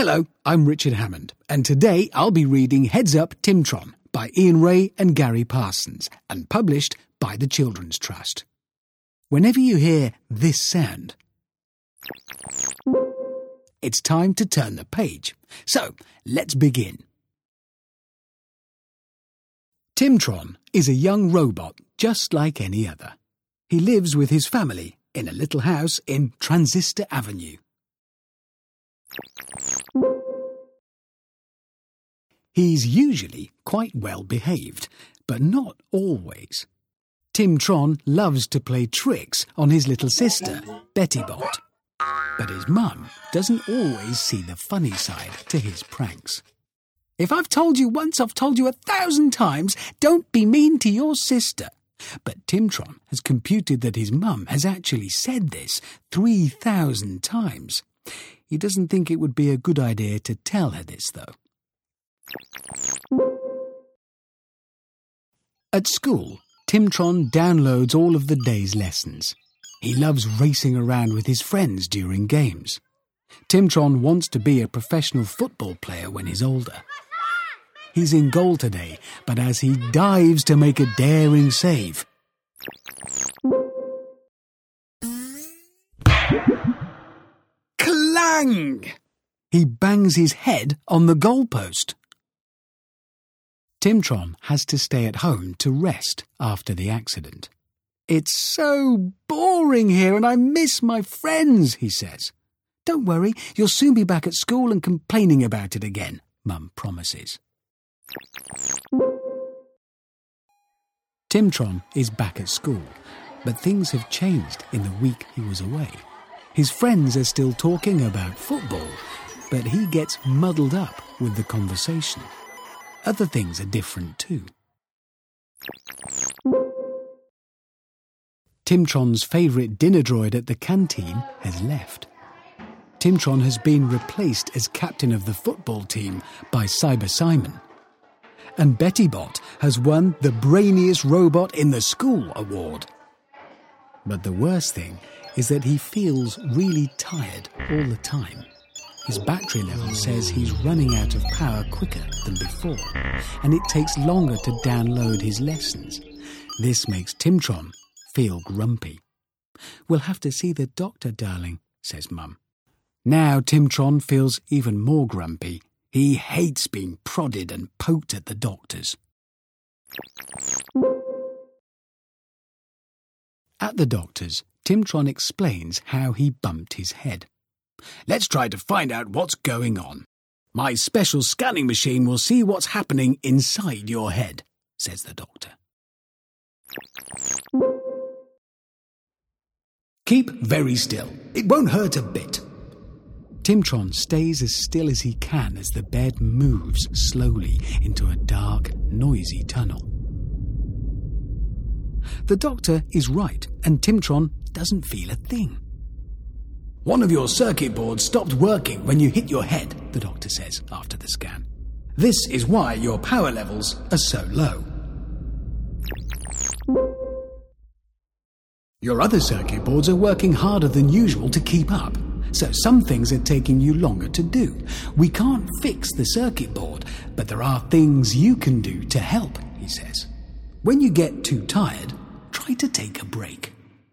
Hello, I'm Richard Hammond, and today I'll be reading Heads Up Timtron by Ian Ray and Gary Parsons, and published by the Children's Trust. Whenever you hear this sound, it's time to turn the page. So, let's begin. Timtron is a young robot just like any other. He lives with his family in a little house in Transistor Avenue. He's usually quite well behaved, but not always. Timtron loves to play tricks on his little sister, Bettybot. But his mum doesn't always see the funny side to his pranks. If I've told you once, I've told you 1,000 times, don't be mean to your sister. But Timtron has computed that his mum has actually said this 3,000 times. He doesn't think it would be a good idea to tell her this, though. At school, Timtron downloads all of the day's lessons. He loves racing around with his friends during games. Timtron wants to be a professional football player when he's older. He's in goal today, but as he dives to make a daring save, clang! He bangs his head on the goalpost. Timtron has to stay at home to rest after the accident. It's so boring here and I miss my friends, he says. Don't worry, you'll soon be back at school and complaining about it again, Mum promises. Timtron is back at school, but things have changed in the week he was away. His friends are still talking about football, but he gets muddled up with the conversation. Other things are different too. Timtron's favourite dinner droid at the canteen has left. Timtron has been replaced as captain of the football team by Cyber Simon. And Bettybot has won the Brainiest Robot in the School award. But the worst thing is that he feels really tired all the time. His battery level says he's running out of power quicker than before, and it takes longer to download his lessons. This makes Timtron feel grumpy. We'll have to see the doctor, darling, says Mum. Now Timtron feels even more grumpy. He hates being prodded and poked at the doctors. At the doctor's, Timtron explains how he bumped his head. Let's try to find out what's going on. My special scanning machine will see what's happening inside your head, says the doctor. Keep very still. It won't hurt a bit. Timtron stays as still as he can as the bed moves slowly into a dark, noisy tunnel. The doctor is right, and Timtron doesn't feel a thing. One of your circuit boards stopped working when you hit your head, the doctor says after the scan. This is why your power levels are so low. Your other circuit boards are working harder than usual to keep up. So some things are taking you longer to do. We can't fix the circuit board, but there are things you can do to help, he says. When you get too tired, try to take a break.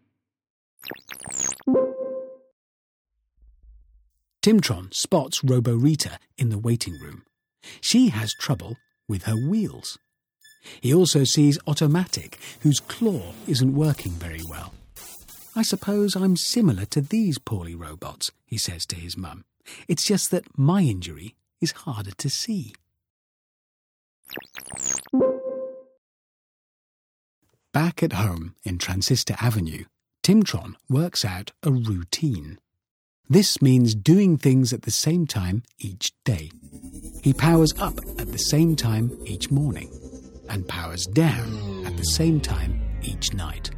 Timtron spots Roborita in the waiting room. She has trouble with her wheels. He also sees Automatic, whose claw isn't working very well. I suppose I'm similar to these poorly robots, he says to his mum. It's just that my injury is harder to see. Back at home in Transistor Avenue, Timtron works out a routine. This means doing things at the same time each day. He powers up at the same time each morning and powers down at the same time each night.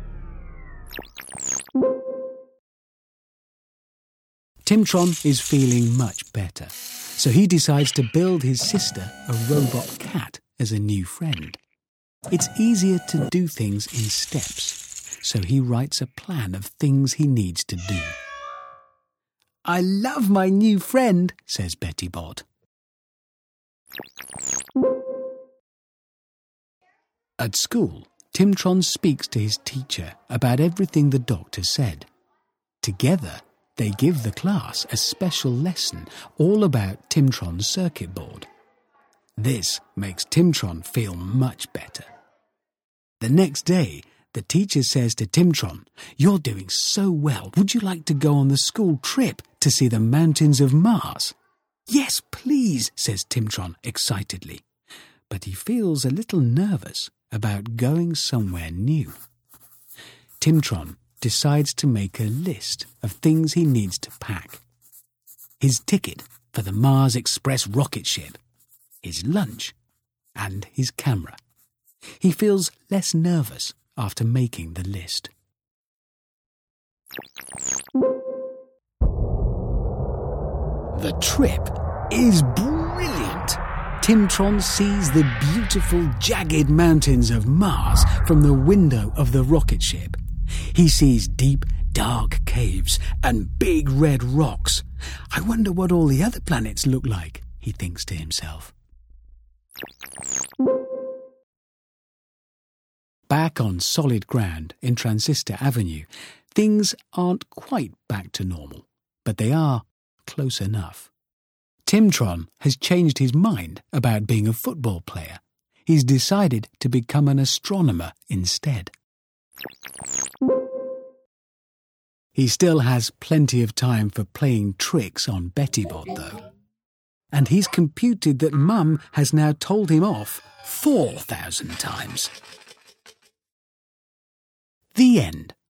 Timtron is feeling much better, so he decides to build his sister a robot cat as a new friend. It's easier to do things in steps, so he writes a plan of things he needs to do. I love my new friend, says Betty Bot. At school, Timtron speaks to his teacher about everything the doctor said. Together, they give the class a special lesson all about Timtron's circuit board. This makes Timtron feel much better. The next day, the teacher says to Timtron, "You're doing so well. Would you like to go on the school trip to see the mountains of Mars?" "Yes, please," says Timtron excitedly. But he feels a little nervous about going somewhere new. Timtron decides to make a list of things he needs to pack. His ticket for the Mars Express rocket ship, his lunch, and his camera. He feels less nervous after making the list. The trip is brilliant. Timtron sees the beautiful jagged mountains of Mars from the window of the rocket ship. He sees deep, dark caves and big red rocks. I wonder what all the other planets look like, he thinks to himself. Back on solid ground in Transistor Avenue, things aren't quite back to normal, but they are close enough. Timtron has changed his mind about being a football player. He's decided to become an astronomer instead. He still has plenty of time for playing tricks on Betty Bot, though. And he's computed that Mum has now told him off 4,000 times. The end.